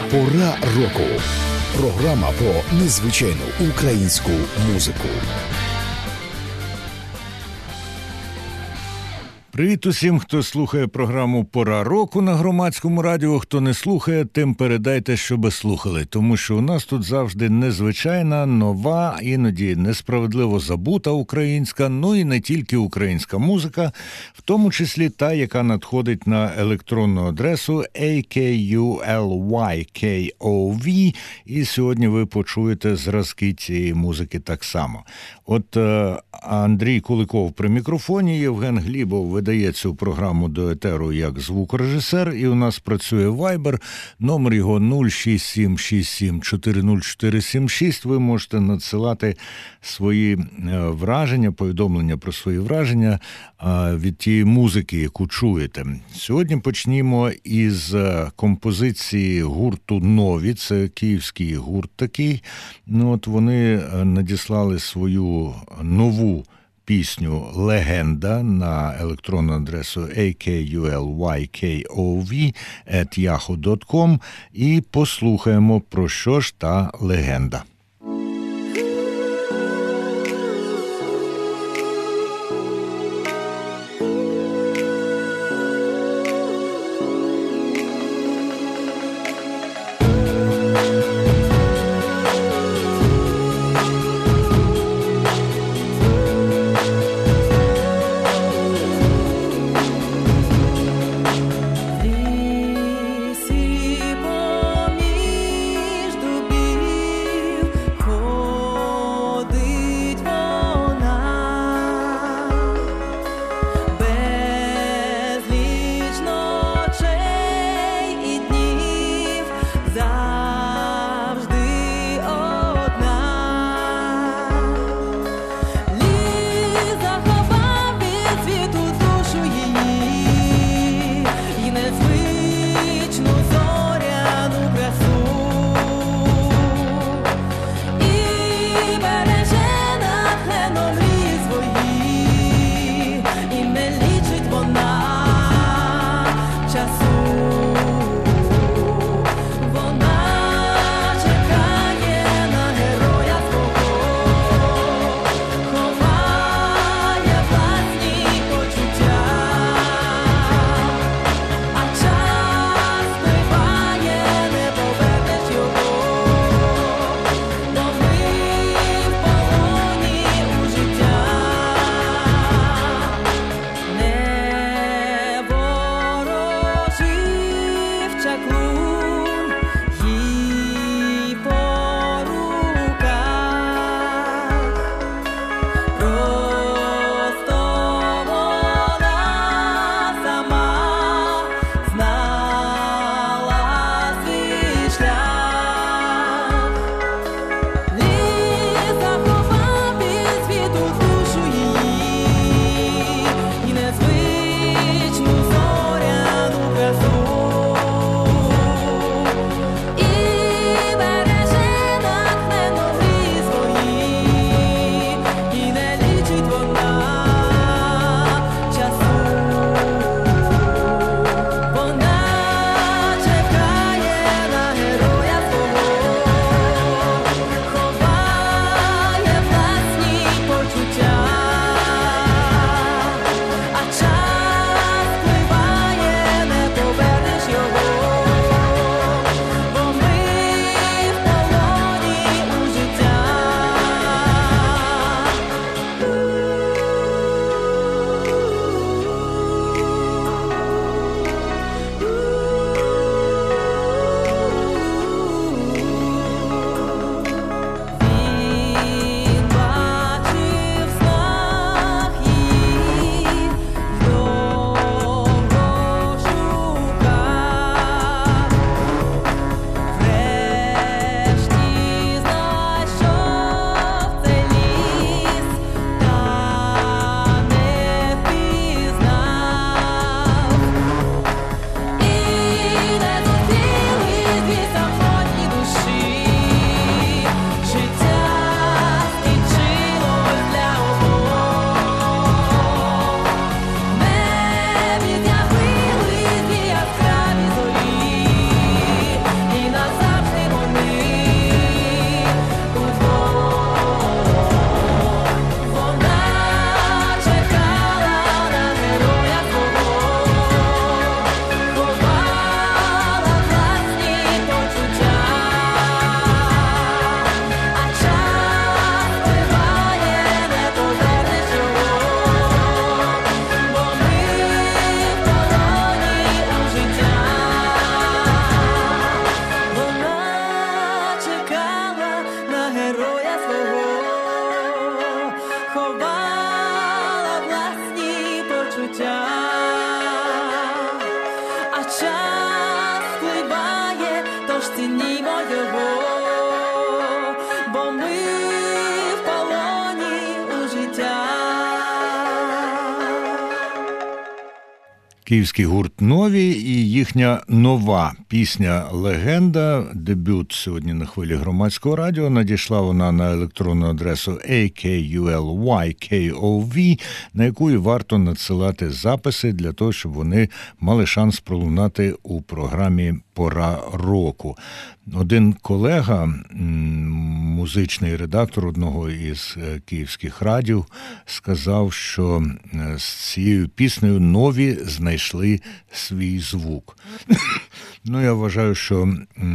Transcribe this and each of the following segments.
Пора року. Програма про незвичайну українську музику. Привіт усім, хто слухає програму «Пора року» на Громадському радіо. Хто не слухає, тим передайте, щоби слухали. Тому що у нас тут завжди незвичайна, нова, іноді несправедливо забута українська, ну і не тільки українська музика, в тому числі та, яка надходить на електронну адресу AKULYKOV. І сьогодні ви почуєте зразки цієї музики так само. От Андрій Куликов при мікрофоні, Євген Глібов видає цю програму до етеру як звукорежисер, і у нас працює Viber, номер його 06767400476. Ви можете надсилати свої враження, повідомлення про свої враження від тієї музики, яку чуєте. Сьогодні почнімо із композиції гурту «Нові», це київський гурт такий. Ну, от вони надіслали свою нову пісню «Легенда» на електронну адресу AKULYKOV@yahoo.com і послухаємо, про що ж та легенда. Поміж дубів час спливає, тож цінімо його, бо ми в полоні у життя. Київський гурт «Нові» і їхня нова пісня «Легенда». Дебют сьогодні на хвилі Громадського радіо. Надійшла вона на електронну адресу AKULYKOV, на яку і варто надсилати записи для того, щоб вони мали шанс пролунати у програмі «Пора року». Один колега, музичний редактор одного із київських радіо, сказав, що з цією піснею «Нові» знайшли свій звук. Ну, я вважаю, що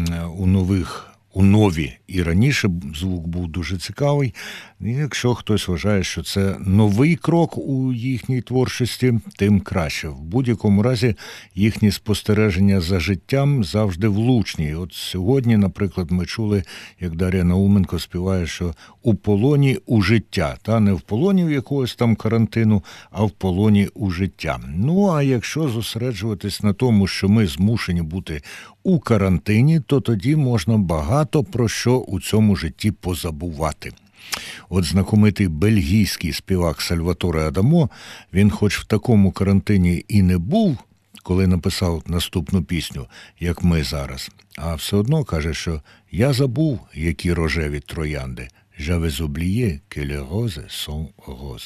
у «Нові» і раніше звук був дуже цікавий. І якщо хтось вважає, що це новий крок у їхній творчості, тим краще. В будь-якому разі їхні спостереження за життям завжди влучні. От сьогодні, наприклад, ми чули, як Дар'я Науменко співає, що у полоні у життя. Та не в полоні в якогось там карантину, а в полоні у життя. Ну, а якщо зосереджуватись на тому, що ми змушені бути у карантині, то тоді можна багато про що у цьому житті позабувати. От знакомитий бельгійський співак Сальваторе Адамо, він хоч в такому карантині і не був, коли написав наступну пісню, як ми зараз, а все одно каже, що «Я забув, які рожеві троянди. J'avais oublié que les roses sont roses».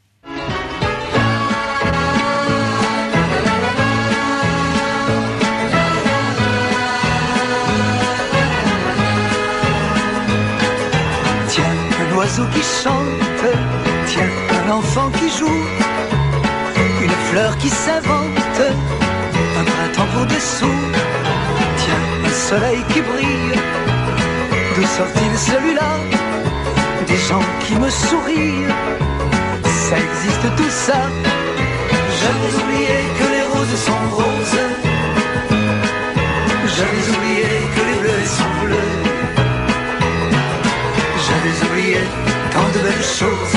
Un oiseau qui chante, tiens, un enfant qui joue, une fleur qui s'invente, un printemps pour dessous, tiens, un soleil qui brille, d'où sort-il celui-là? Des gens qui me sourient, ça existe tout ça. J'avais oublié que les roses sont roses, j'avais oublié que les bleus sont bleus. J'avais oublié tant de belles choses.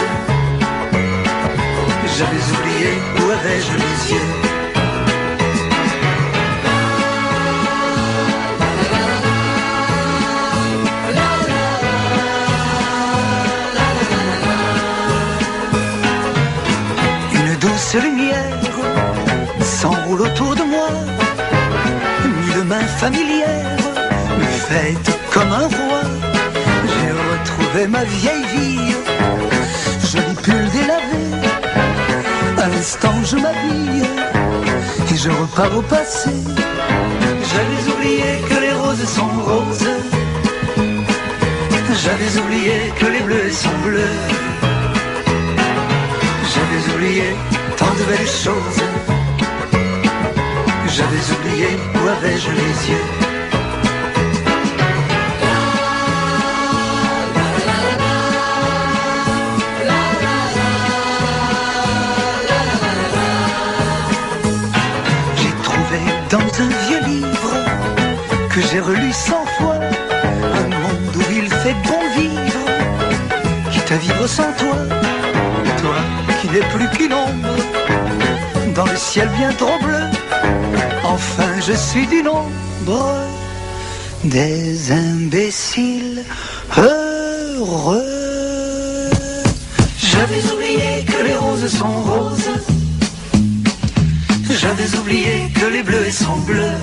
J'avais oublié où avais-je les yeux. Une douce lumière s'enroule autour de moi. Mille mains familières me fêtent comme un roi. J'ai retrouvé ma vieille vie, joli pull délavé. À l'instant je m'habille et je repars au passé. J'avais oublié que les roses sont roses, j'avais oublié que les bleus sont bleus. J'avais oublié tant de belles choses, j'avais oublié où avais-je les yeux. Dans un vieux livre que j'ai relu 100 fois, un monde où il fait bon vivre, quitte à vivre sans toi, toi qui n'es plus qu'une ombre, dans le ciel bien trop bleu, enfin je suis du nombre des imbéciles heureux. J'avais oublié que les roses sont roses, j'avais oublié que les bleus sont bleus.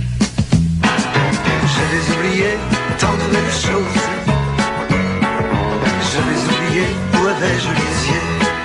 J'avais oublié tant de belles choses. J'avais oublié où avais-je les yeux.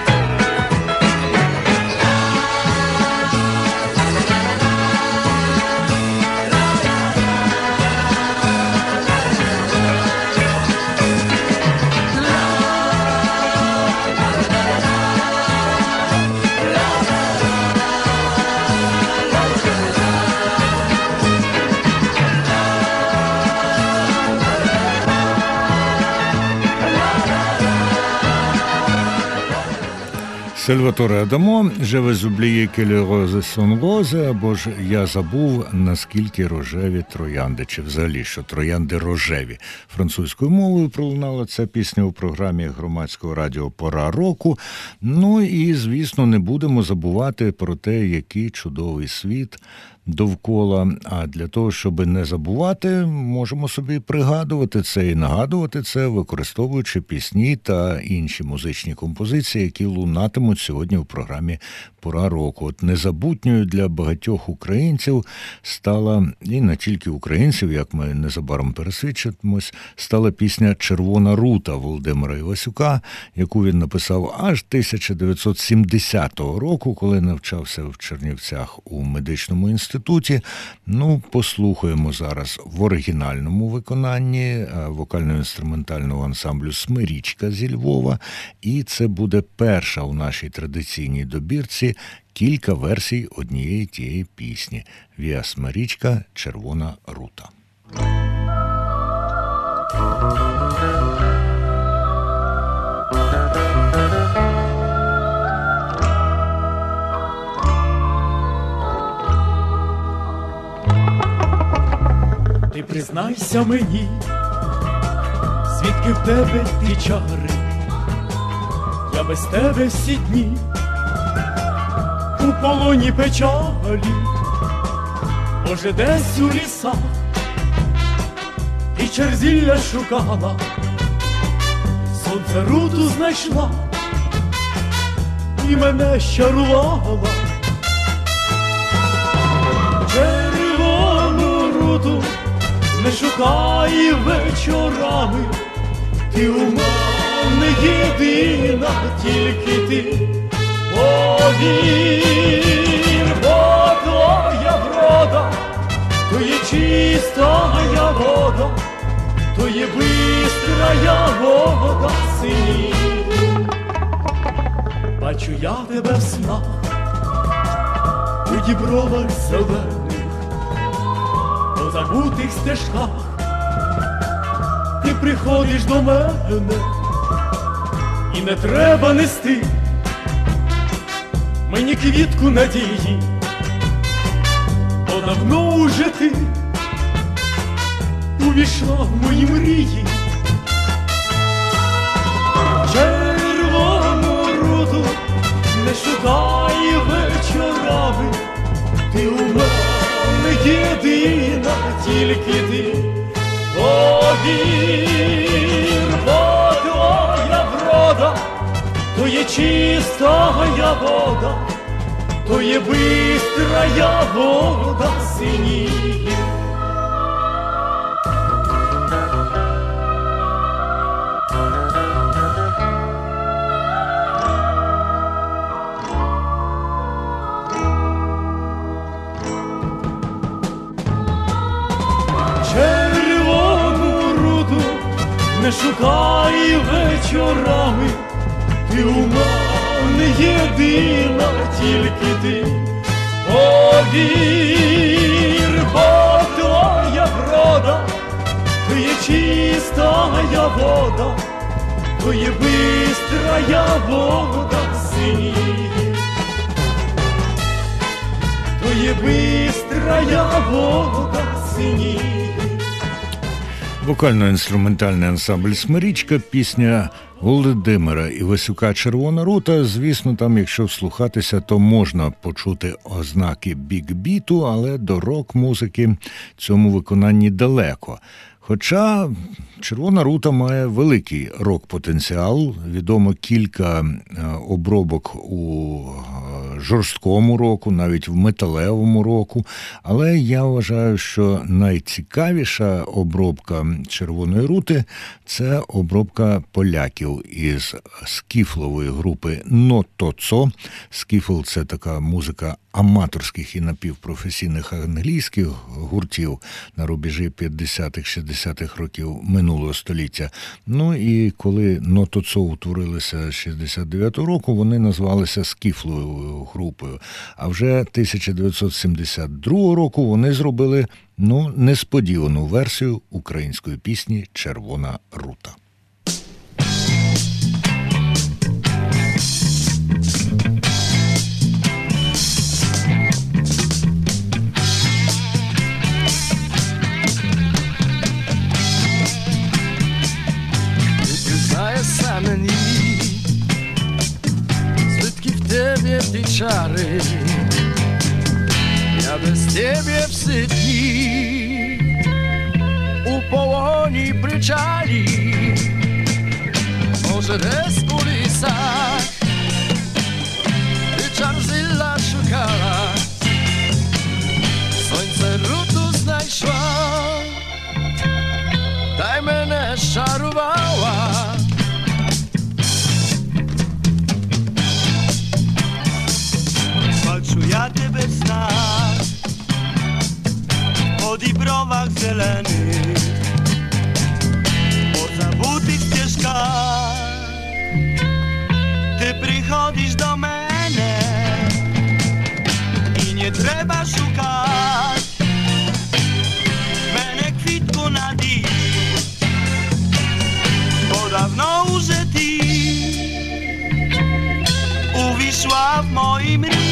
Сальваторе Адамо «J'avais oublié que les roses sont roses», або ж «Я забув, наскільки рожеві троянди», чи взагалі, що троянди рожеві. Французькою мовою пролунала ця пісня у програмі Громадського радіо «Пора року». Ну і, звісно, не будемо забувати про те, який чудовий світ довкола. А для того, щоб не забувати, можемо собі пригадувати це і нагадувати це, використовуючи пісні та інші музичні композиції, які лунатимуть сьогодні в програмі «Пора року». От незабутньою для багатьох українців стала, і не тільки українців, як ми незабаром пересвідчимось, стала пісня «Червона рута» Володимира Івасюка, яку він написав аж 1970 року, коли навчався в Чернівцях у медичному інституті. Ну, послухаємо зараз в оригінальному виконанні вокально-інструментального ансамблю «Смирічка» зі Львова. І це буде перша у нашій традиційній добірці кілька версій однієї тієї пісні. Віа Смирічка, «Червона рута». Ти признайся мені, звідки в тебе ті чари, я без тебе всі дні у полоні печалі, може десь у лісах і черзілля шукала, сонце руту знайшла і мене щарувала. Червону руту не шукай вечорами, ти у мене єдина, тільки ти повір, бо твоя врода, то є чистая вода, то є бистрая вода синій. Бачу я тебе в снах, у дібровах зелених, по забутих стежках, ти приходиш до мене, і не треба нести мені квітку надії, бо давно уже ти увійшла в мої мрії. Червону руту не шукай вечорами, ти у мене єдина, тільки ти повір, бо твоя врода, то є чистая вода, то є бистрая вода синіє. Червону руду не шукай вечорами, ти у мене єдина, тільки ти повір, бо твоя врода, то є чистая вода, то є бистрая вода синіє, то є бистрая вода синіє. Вокально-інструментальний ансамбль «Смирічка», пісня Володимира Івасюка «Червона рута». Звісно, там, якщо вслухатися, то можна почути ознаки бік-біту, але до рок-музики цьому виконанні далеко. Хоча «Червона рута» має великий рок-потенціал, відомо кілька обробок у жорсткому року, навіть в металевому року, але я вважаю, що найцікавіша обробка «Червоної рути» – це обробка поляків із скіфлової групи «Нотоцо». Скіфл – це така музика аматорських і напівпрофесійних англійських гуртів на рубежі 50-х-60-х років минулого століття. Ну і коли Нотоцо утворилися 69-го року, вони назвалися скіфловою групою. А вже 1972 року вони зробили, несподівану версію української пісні «Червона рута». Mені, звідки в тебе ті чари, я без тебе ciebie w Sydney u połoni pryczali, może des ulicach ty Charzyla szukała, słońce rutu znajszła, daj mnie szarowała. Walczu ja tebe znać po dibrowach zelenych, po zabutych ścieżkach ty przychodzisz do mnie i nie trzeba szukać mnie kwitku na dziś, bo dawno już ty uwiszła w moim ryju.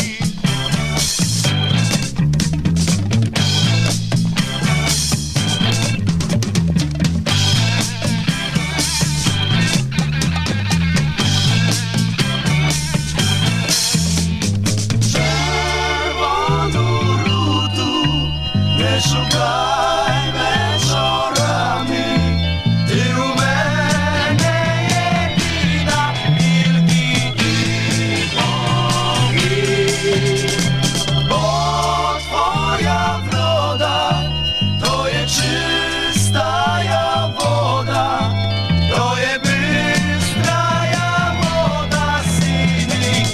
Szukaj wieczorami, ty u mnie jedyna, wielki i bogi, bo twoja wroda to je czystaja woda, to je bystraja woda syny.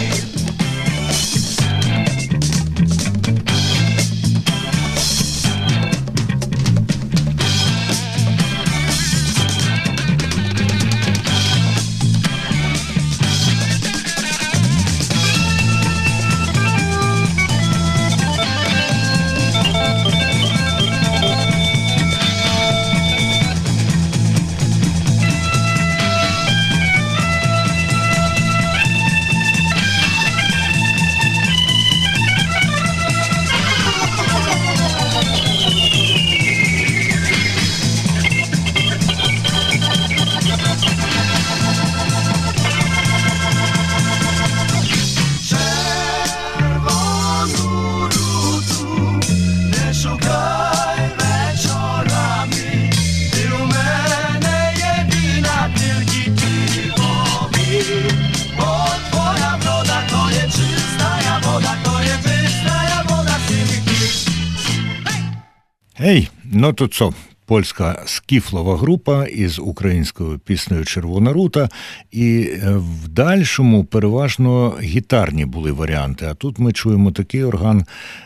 Ей, ну то що, польська скіфлова група із українською піснею «Червона рута», і в дальшому переважно гітарні були варіанти, а тут ми чуємо такий орган,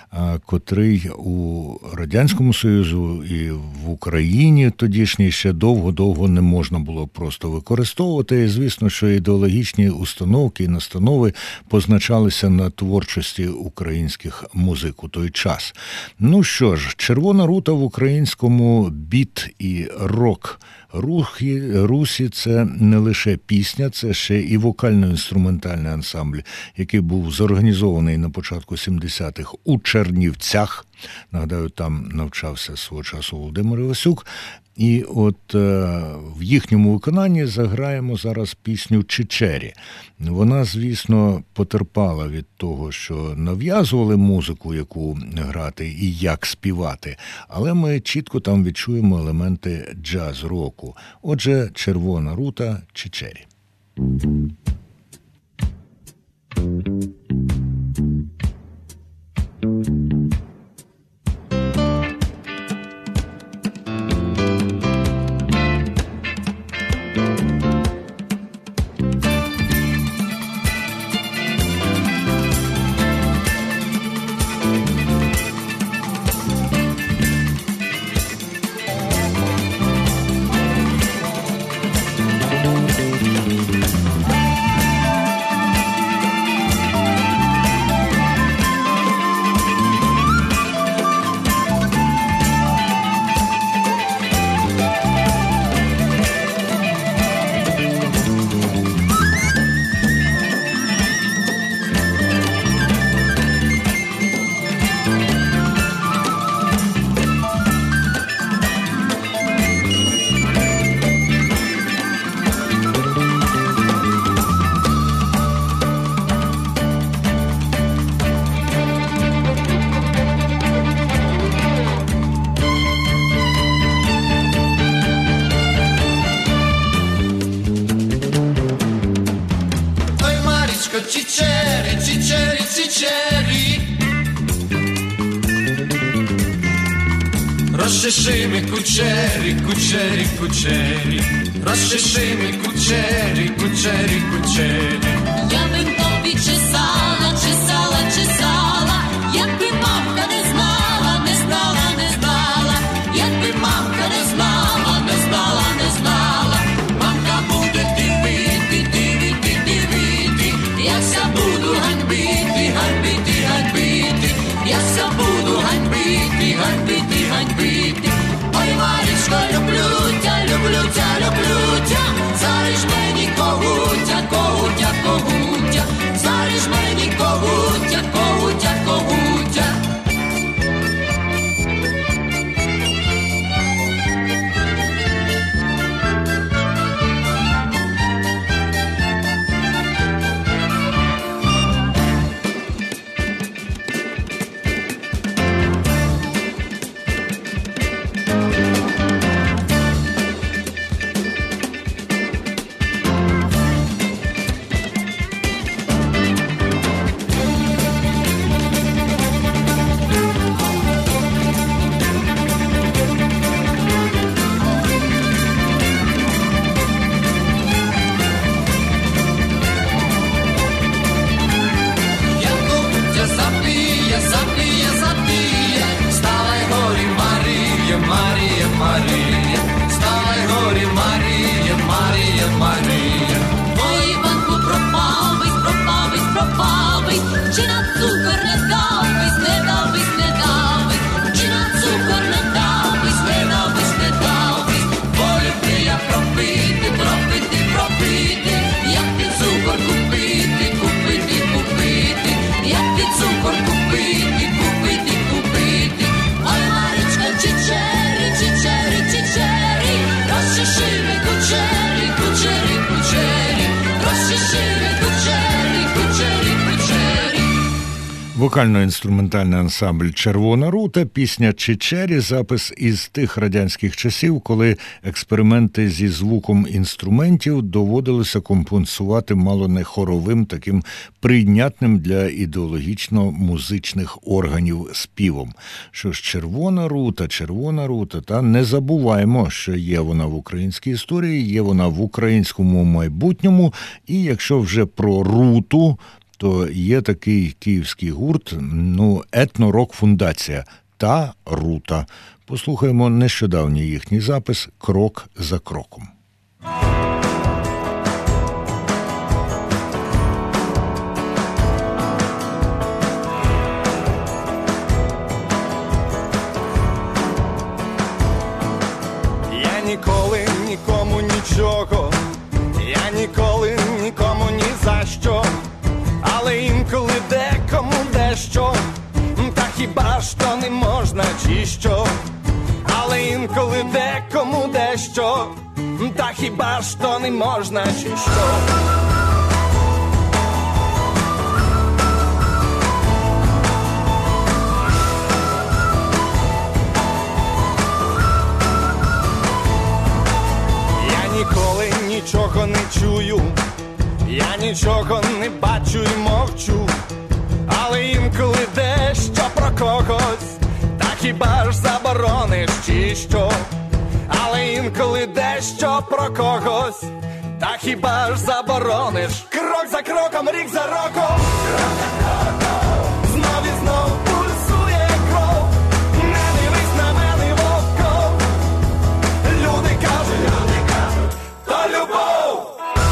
котрий у Радянському Союзу і в Україні тодішній ще довго-довго не можна було просто використовувати. І, звісно, що ідеологічні установки і настанови позначалися на творчості українських музик у той час. Ну що ж, «Червона рута» в українському біт і рок Русі – це не лише пісня, це ще і вокально-інструментальний ансамбль, який був зорганізований на початку 70-х у Чернівцях. Нагадаю, там навчався свого часу Володимир Івасюк. І от в їхньому виконанні заграємо зараз пісню «Чичері». Вона, звісно, потерпала від того, що нав'язували музику, яку грати і як співати, але ми чітко там відчуємо елементи джаз-року. Отже, «Червона рута», «Чичері». Розчеши ми кучері, кучері, кучері, розчеши ми кучері, кучері, кучері. Я би тобі чесала, чесала, чесала, якби мамка не знала, не знала, не знала, якби мамка не знала, не знала, не знала, мамка буде дивити, дивити, дивити, я ся буду ганьбити, ганьбити, ганьбити, я ся буду ганьбити, ганьбити, ганьбити. Ой, Марічко, люблю тя, люблю тя, люблю тя, заріж мені когутя, когутя, когутя, заріж мені когутя, когутя, когутя. Вокально-інструментальний ансамбль «Червона рута», пісня «Чичері», запис із тих радянських часів, коли експерименти зі звуком інструментів доводилося компенсувати мало не хоровим, таким прийнятним для ідеологічно-музичних органів співом. Що ж, «Червона рута», та не забуваємо, що є вона в українській історії, є вона в українському майбутньому, і якщо вже про руту, то є такий київський гурт, етно-рок-фундація «Та рута». Послухаємо нещодавній їхній запис «Крок за кроком». Я ніколи нікому нічого, я ніколи нікому ні за що. Але інколи декому дещо, та хіба ж то не можна чи що? Але інколи декому дещо, та хіба ж то не можна чи що? Я ніколи нічого не чую, я нічого не бачу і мовчу, але інколи дещо про когось, та хіба ж заборониш чи що? Але інколи дещо про когось, та хіба ж заборониш? Крок за кроком, рік за роком, знов і знов пульсує кров, не дивись на мене вовком, люди кажуть, то любов.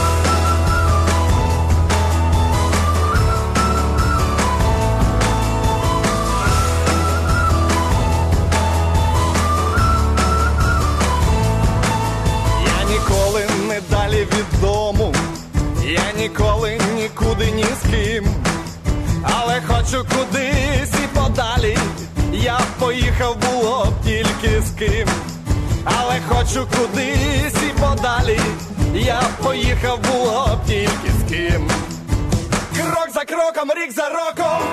Ніколи не далі від дому, я ніколи нікуди ні з ким, але хочу кудись і подалі, я б поїхав було б тільки з ким, але хочу кудись і подалі, я б поїхав було б тільки з ким. Крок за кроком, рік за роком.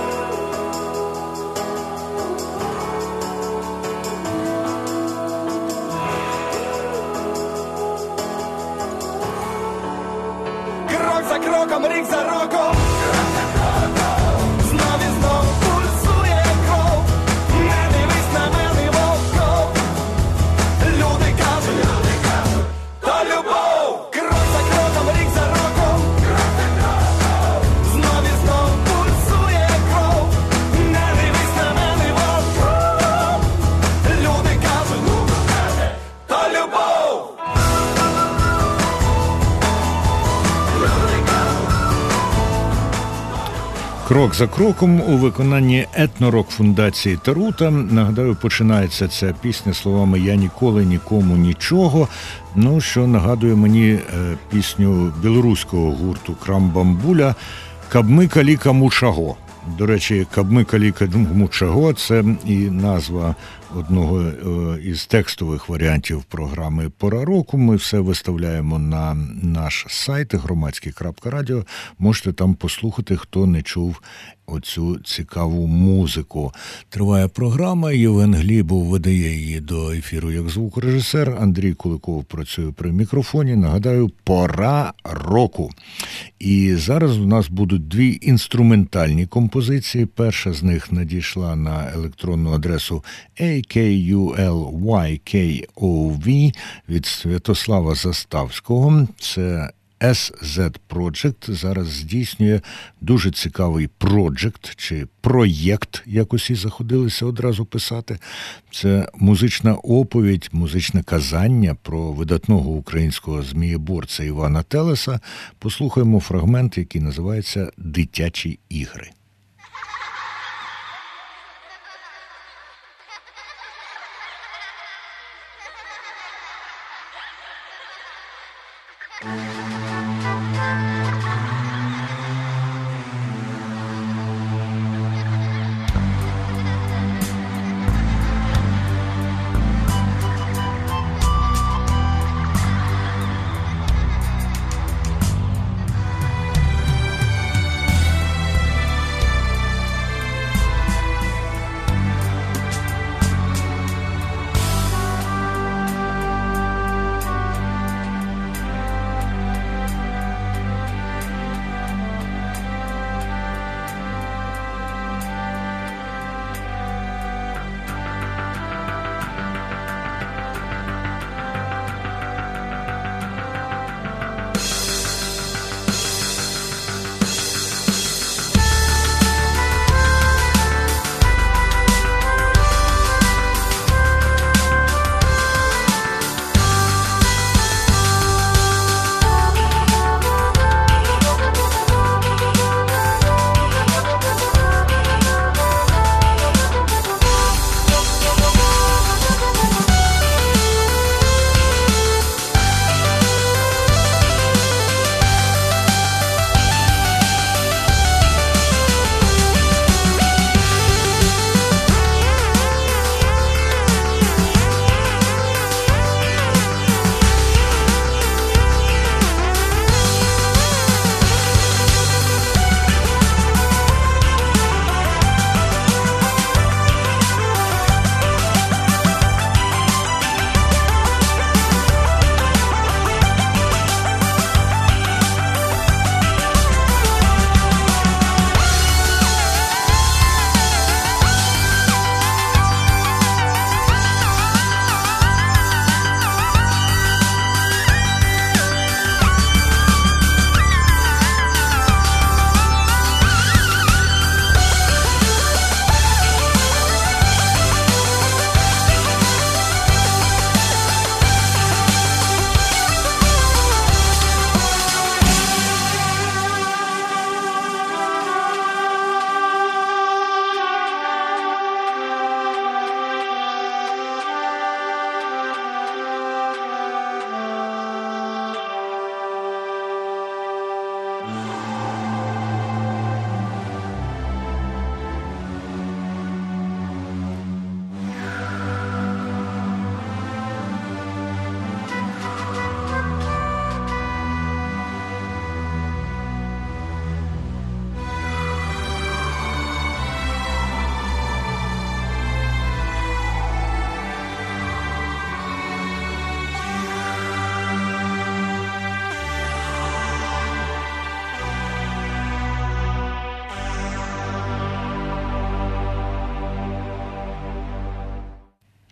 Крок за кроком, рік за роком, знов і знов пульсує кров, не дивись на мене вовком, Крок за кроком у виконанні етнорок фундації Тарута. Нагадаю, починається ця пісня словами «Я ніколи нікому нічого», ну, що нагадує мені пісню білоруського гурту «Крамбамбуля» «Кабми каліка мучаго». До речі, «Кабми каліка мучаго» – це і назва одного із текстових варіантів програми «Пора року». Ми все виставляємо на наш сайт громадське.радіо. Можете там послухати, хто не чув оцю цікаву музику. Триває програма. Євген Глібов видає її до ефіру як звукорежисер. Андрій Куликов працює при мікрофоні. Нагадаю, «Пора року». І зараз у нас будуть дві інструментальні композиції. Перша з них надійшла на електронну адресу AKULYKOV від Святослава Заставського. Це SZ Project зараз здійснює дуже цікавий проєкт, як усі заходилися одразу писати. Це музична оповідь, музичне казання про видатного українського змієборця Івана Телеса. Послухаємо фрагмент, який називається «Дитячі ігри».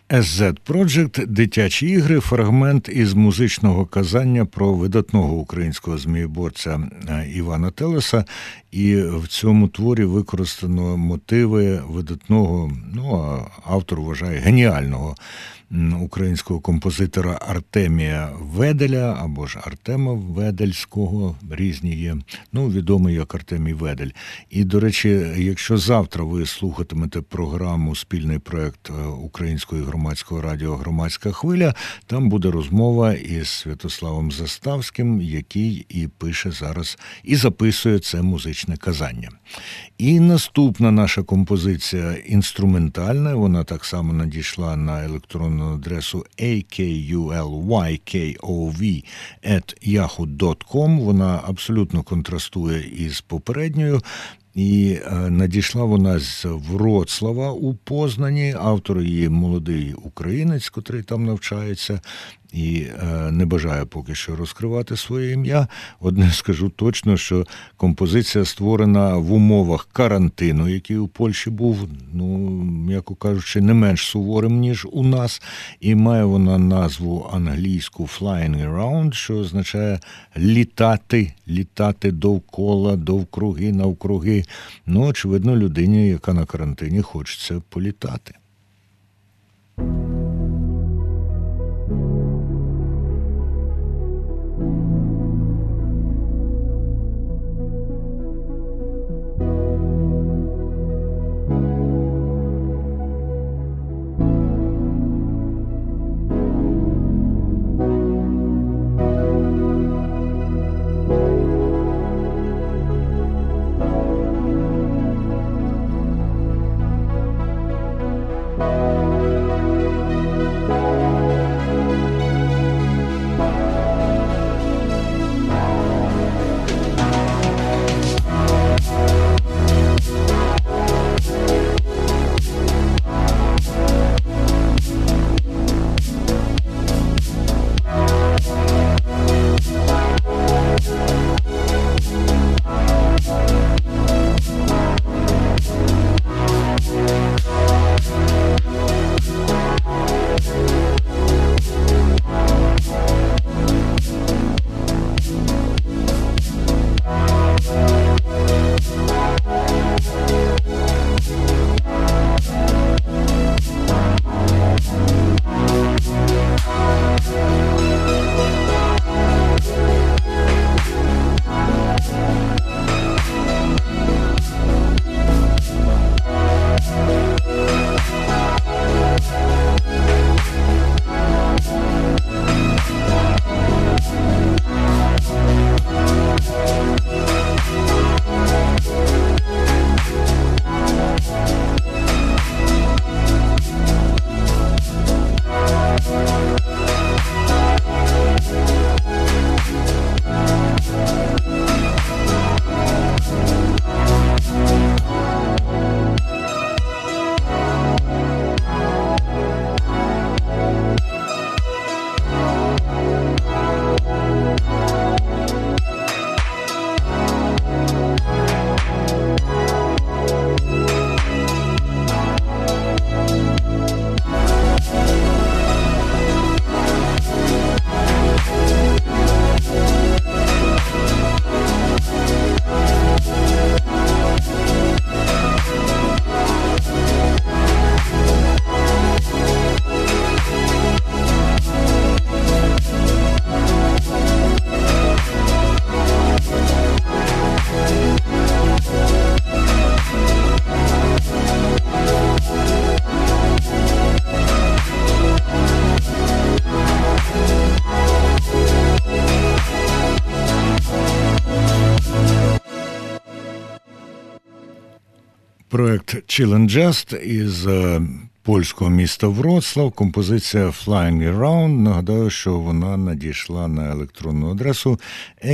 SZ Project «Дитячі ігри», фрагмент із музичного казання про видатного українського змієборця Івана Телеса. І в цьому творі використано мотиви видатного, автор вважає, геніального українського композитора Артемія Веделя, або ж Артема Ведельського, різні є, відомий як Артемій Ведель. І, до речі, якщо завтра ви слухатимете програму «Спільний проєкт Українського і громадського радіо «Громадська хвиля», там буде розмова із Святославом Заставським, який і пише зараз, і записує це музичне казання. І наступна наша композиція інструментальна, вона так само надійшла на електронну адресу akulykkov@yahoo.com. Вона абсолютно контрастує із попередньою. І надійшла вона з Вроцлава у Познані. Автор її молодий українець, котрий там навчається і не бажає поки що розкривати своє ім'я. Одне скажу точно, що композиція створена в умовах карантину, який у Польщі був, м'яко кажучи, не менш суворим, ніж у нас. І має вона назву англійську «Flying Around», що означає літати довкола, довкруги, навкруги. Очевидно, людині, яка на карантині, хочеться політати. Проект Chill and Just із польського міста Вроцлав. Композиція «Flying Around». Нагадаю, що вона надійшла на електронну адресу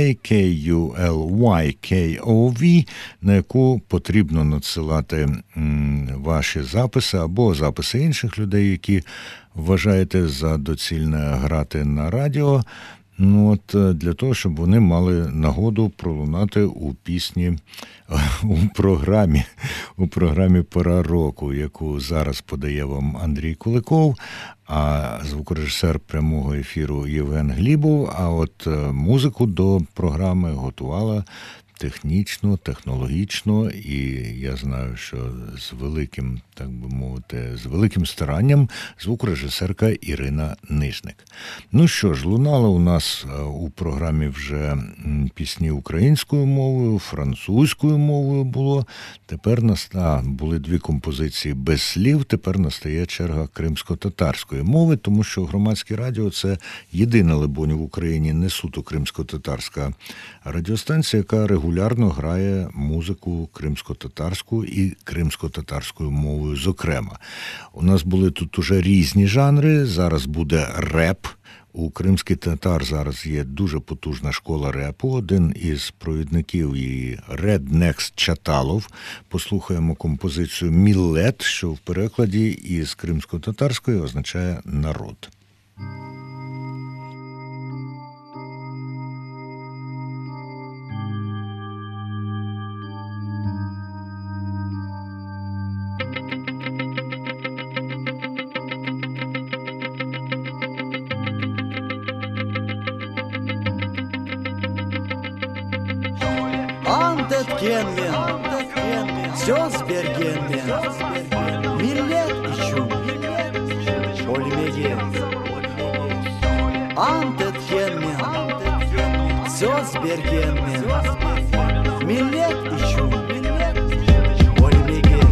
akulykkov, на яку потрібно надсилати ваші записи або записи інших людей, які вважаєте за доцільне грати на радіо. Для того, щоб вони мали нагоду пролунати у пісні у програмі «Пора року», яку зараз подає вам Андрій Куликов, а звукорежисер прямого ефіру Євген Глібов, а от музику до програми готувала технічно, технологічно, і я знаю, що з великим, так би мовити, з великим старанням звукорежисерка Ірина Нижник. Ну що ж, лунало у нас у програмі вже пісні українською мовою, французькою мовою було. Тепер були дві композиції без слів, тепер настає черга кримсько-татарської мови, тому що Громадське радіо – це єдина, либонь, в Україні не суто кримсько-татарська радіостанція, яка регулярно грає музику кримсько-татарську і кримсько-татарською мовою зокрема. У нас були тут уже різні жанри, зараз буде реп. У кримських татар зараз є дуже потужна школа репу. Один із провідників її – Rednex Чаталов. Послухаємо композицію «Міллет», що в перекладі із кримсько-татарської означає «народ». Андеткен мен, сөз берген мен, миллет үшін өлмеге. Андеткен мен, сөз берген мен, миллет үшін өлмеге.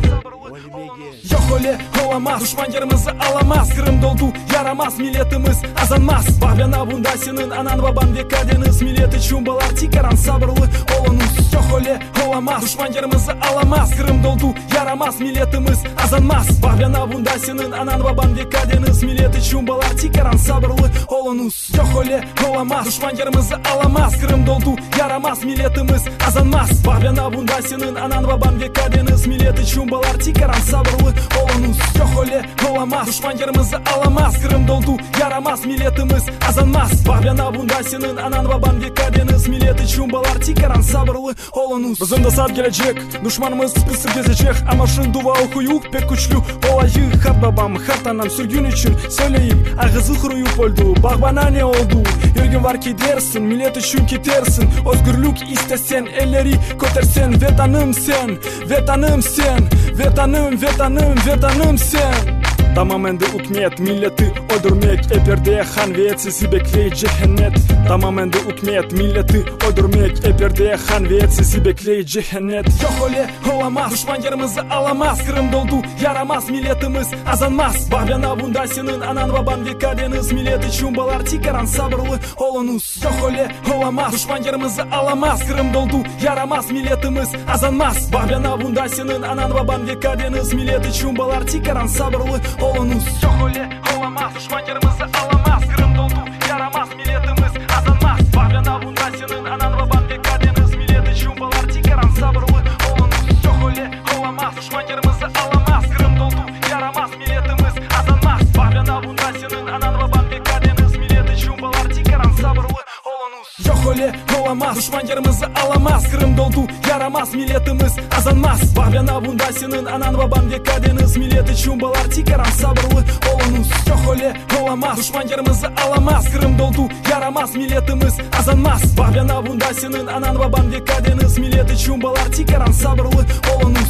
Жоқ өле оламас, дұшмандарымызды аламас, Крым долду ярамас, милетіміз азанмас. Бағбена бұнда сенің анан бабан векаденіз, милеті чумбалар тикаран сабырлы олыныз. Жоқ өле оламас, дұшмандарымызды аламас, Крым долду ярамас, милетіміз азанмас. Бағбена бұнда сенің анан бабан векаденіз, милеті чумбалар тикаран сабырлы олыныз. Жоқ өле оламас, дұшмандарымызды аламас, Крым долду ярамас, милетіміз азанмас. Бағбена бұнда сенің анан бабан векаденіз, милеті чумбалар тикаран сабырлы олыныз. Жоқ өле оламас, дұшмандарымызды аламас, Крым долду ярамас, милетіміз азанмас. Бағбена бұнда сенің анан бабан векаденіз, милеті чумбалар тикаран сабырлы олыныз. Біздің сат келечек, дұшманымыз пісір кезечек, амашын дува оқуюк пек күчлю олайы. Хат бабам хартанан сүргін үшін сөйлейіп, ағызы құрую пөлді, бағбана не олду. Ерген var кедерсін, милет үшін кетерсін, өзгірлік істесен, әлері көтерсен. Ветаным сен, ветаным сен, ветаным, ветаным, ветаным сен. Tamam endi hükmet milleti öldürmek, eperde han vetsi sibekli cehennet. Tamam endi hükmet milleti öldürmek, eperde han vetsi sibekli cehennet. Yok öyle olamaz, düşmanlarımızı alamaz, Kırım doldu yaramaz, milletimiz azanmaz. Bağbena bunda senin anan baban vekadeniz, milleti çumbalar tikaran sabırlı olunuz. Yok öyle olamaz, düşmanlarımızı alamaz, Kırım doldu yaramaz, milletimiz azanmaz. Bağbena bunda senin anan baban vekadeniz, milleti çumbalar tikaran sabırlı olunuz. Yok öyle olamaz, düşmanlarımızı alamaz, Kırım doldu yaramaz, milletimiz azanmaz. Bağbena bunda senin anan baban vekadeniz, milleti çumbalar tikaran sabırlı olunuz. Yok öyle olamaz, düşmanlarımızı alamaz, Kırım doldu yaramaz, milletimiz azanmaz. Bağbena bunda senin anan baban vekadeniz, milleti çumbalar tikaran sabırlı olunuz. Yok öyle olamaz, düşmanlarımızı alamaz, Kırım doldu yaramaz, milletimiz azanmaz. Bağbena bunda senin anan baban vekadeniz, milleti çumbalar tikaran sabırlı olunuz. Yok öyle olamaz, düşmanlarımızı alamaz, Kırım doldu yaramaz, milletimiz azanmaz. Bağbena bunda senin anan baban vekadeniz, milleti çumbalar tikaran sabırlı olunuz.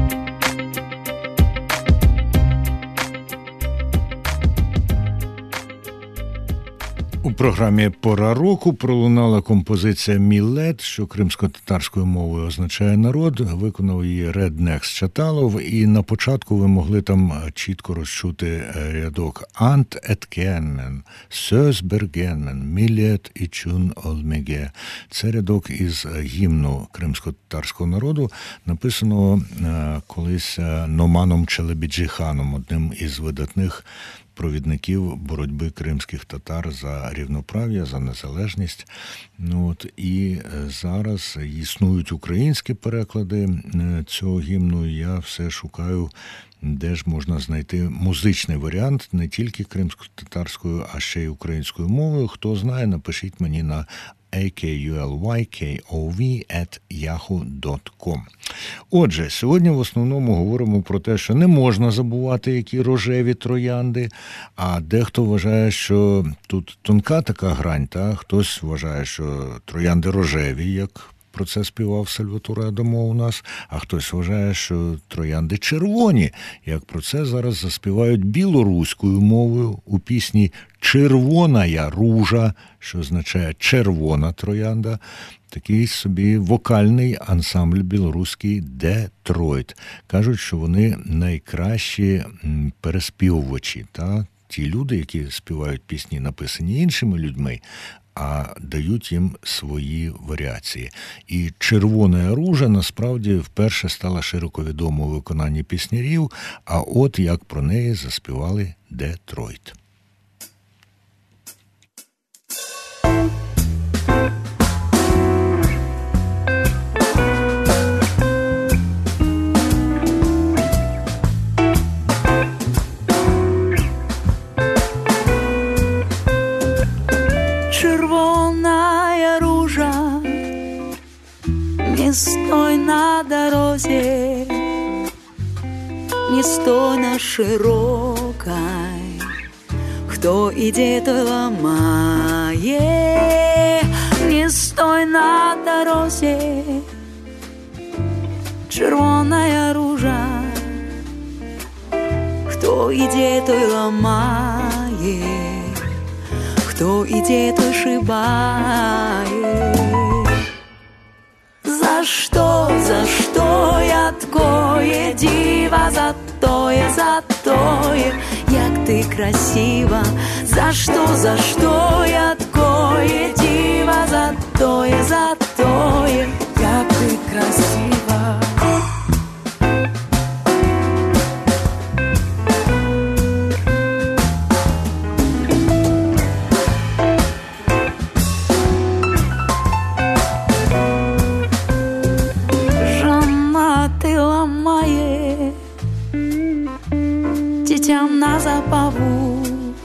У програмі «Пора року» пролунала композиція «Міллет», що кримсько-татарською мовою означає «народ». Виконав її Rednex Чаталов, і на початку ви могли там чітко розчути рядок «Ант еткенмен», «Сөз берген», «Міллет і чун олмеге». Це рядок із гімну кримсько-татарського народу, написаного колись Номаном Челебіджіханом, одним із видатних провідників боротьби кримських татар за рівноправ'я, за незалежність. І зараз існують українські переклади цього гімну. Я все шукаю, де ж можна знайти музичний варіант не тільки кримсько-татарською, а ще й українською мовою. Хто знає, напишіть мені на akulyykov@yahoo.com. Отже, сьогодні в основному говоримо про те, що не можна забувати, які рожеві троянди, а дехто вважає, що тут тонка така грань, хтось вважає, що троянди рожеві, як про це співав Сальваторе Адамо у нас, а хтось вважає, що троянди червоні, як про це зараз заспівають білоруською мовою у пісні «Червоная ружа», що означає «червона троянда», такий собі вокальний ансамбль білоруський «Детройт». Кажуть, що вони найкращі переспівувачі, ті люди, які співають пісні, написані іншими людьми, а дають їм свої варіації. І «Червона ружа» насправді вперше стала широко відомою у виконанні піснярів, а от як про неї заспівали Детройт. Не стой на дорозе, не стой на широкой. Кто идет, той ломает. Не стой на дорозе, червоная ружа. Кто идет, той ломает. Кто идет, той шибает. За что я такое дива, за тое, як ты красива. За что я такое дива, за тое, як ты красива. Детям на забаву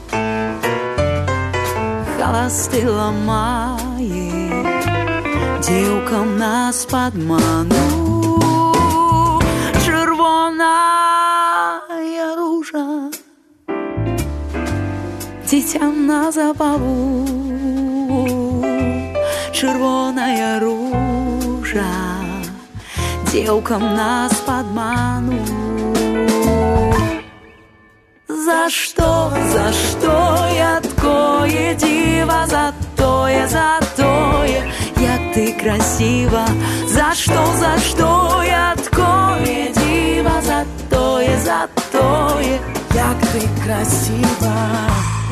холосты ломает, девкам нас подману. Червоная ружа детям на забаву. Червоная ружа девкам нас подману. За что я такое дива, за тое, як ты красива. За что я такое дива, за тое, як ты красива.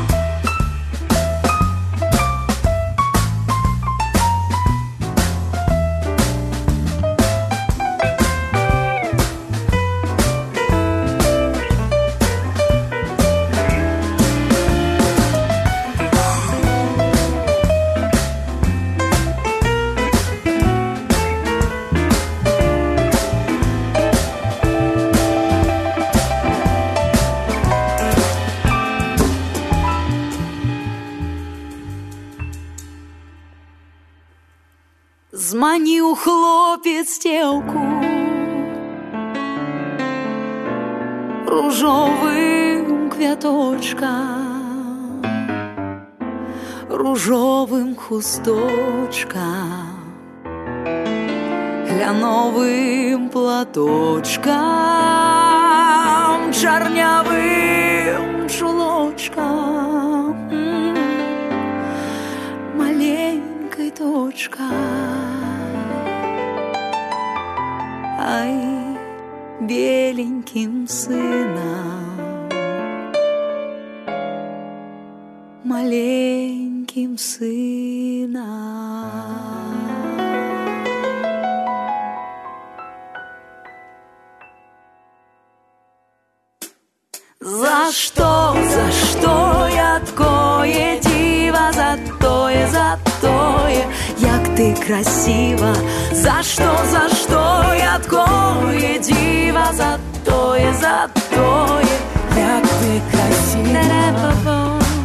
Зманил хлопец девку ружовым квяточком, ружовым хусточком, кляновым платочком, чорнявым чулочком, маленькой точкой. Ай, беленьким сыном, маленьким сыном. За что я такое дива, за ты красива. За что я такое диво, за тое, як ты красива.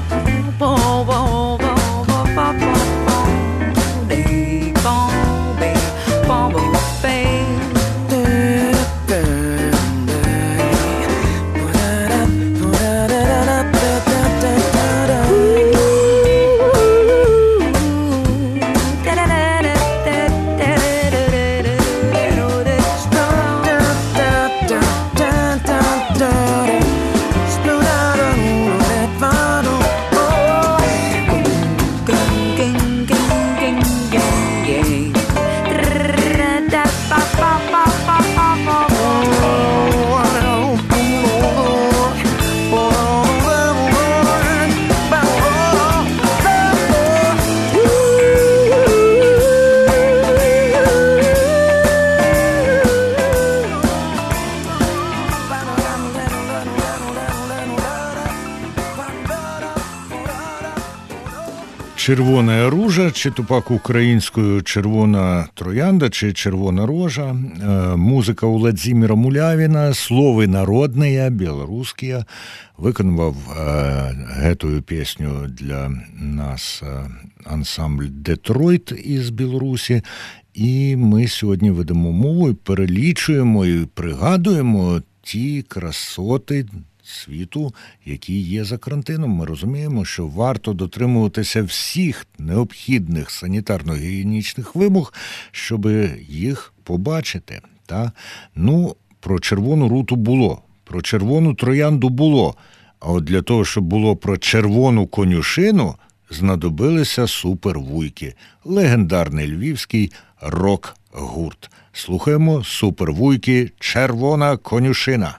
Червона ружа, чи то пак українською червона троянда, чи червона рожа. Музика у Владимира Мулявіна, слови народні, білоруські. Виконував гетою пісню для нас ансамбль «Детройт» із Білорусі. І ми сьогодні ведемо мову і перелічуємо і пригадуємо ті красоти світу, які є за карантином. Ми розуміємо, що варто дотримуватися всіх необхідних санітарно-гігієнічних вимог, щоб їх побачити. Та? Ну, про червону руту було, про червону троянду було, а от для того, щоб було про червону конюшину, знадобилися супервуйки, легендарний львівський рок-гурт. Слухаємо супервуйки «Червона конюшина».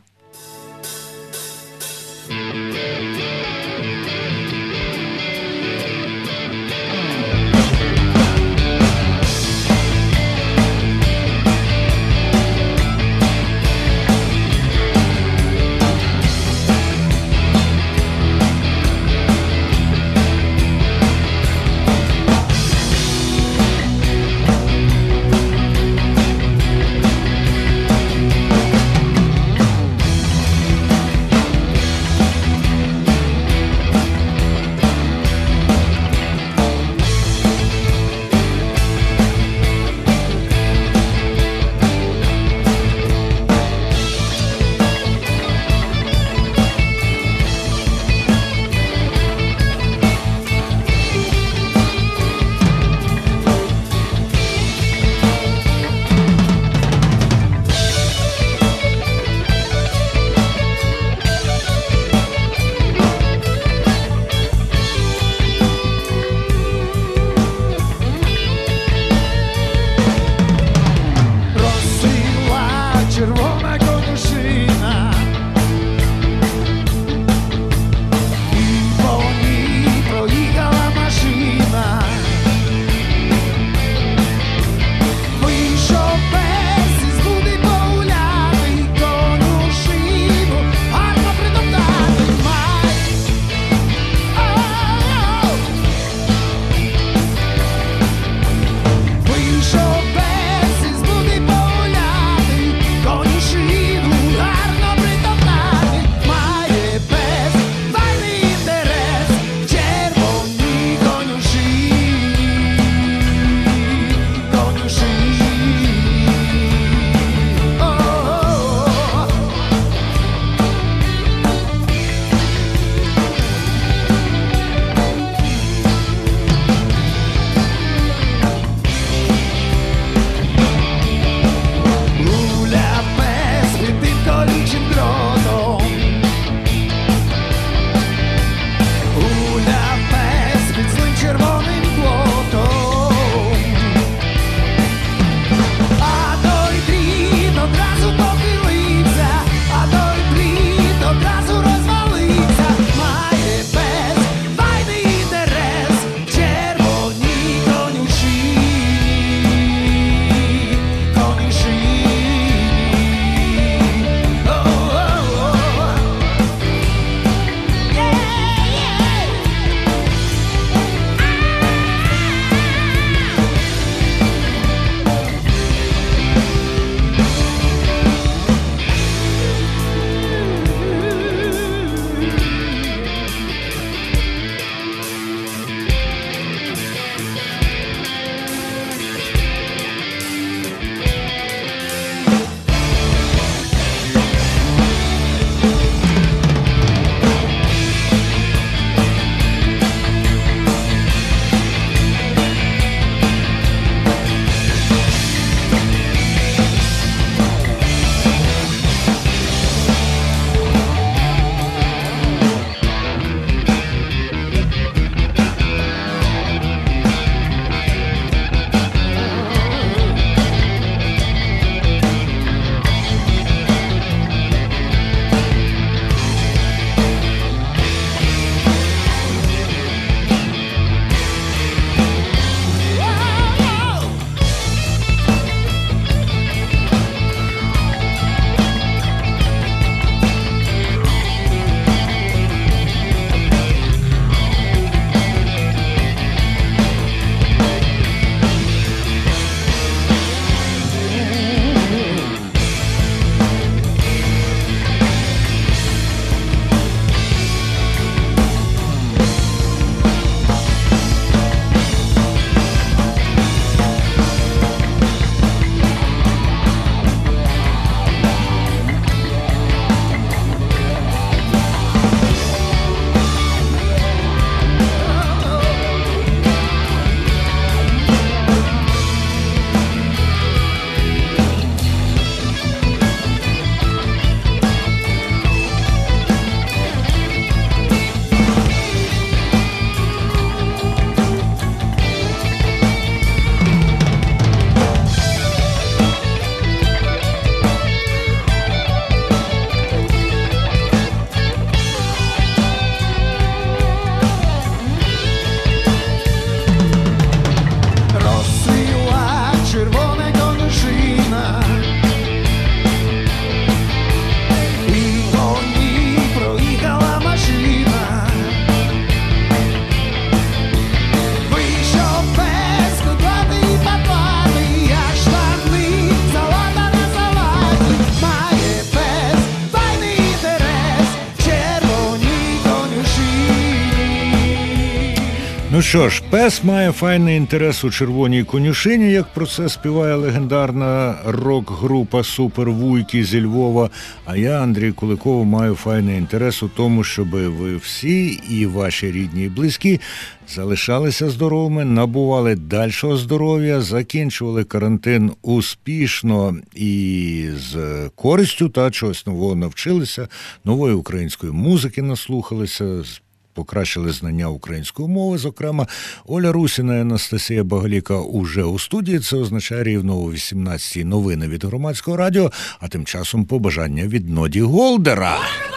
Ну що ж, пес має файний інтерес у червоній конюшині, як про це співає легендарна рок-група «Супервуйки» зі Львова. А я, Андрій Куликов, маю файний інтерес у тому, щоб ви всі і ваші рідні і близькі залишалися здоровими, набували дальшого здоров'я, закінчували карантин успішно і з користю, та чогось нового навчилися, нової української музики наслухалися, покращили знання української мови, зокрема. Оля Русіна і Анастасія Багаліка уже у студії. Це означає рівно о 18-й новини від Громадського радіо, а тим часом побажання від Ноді Голдера.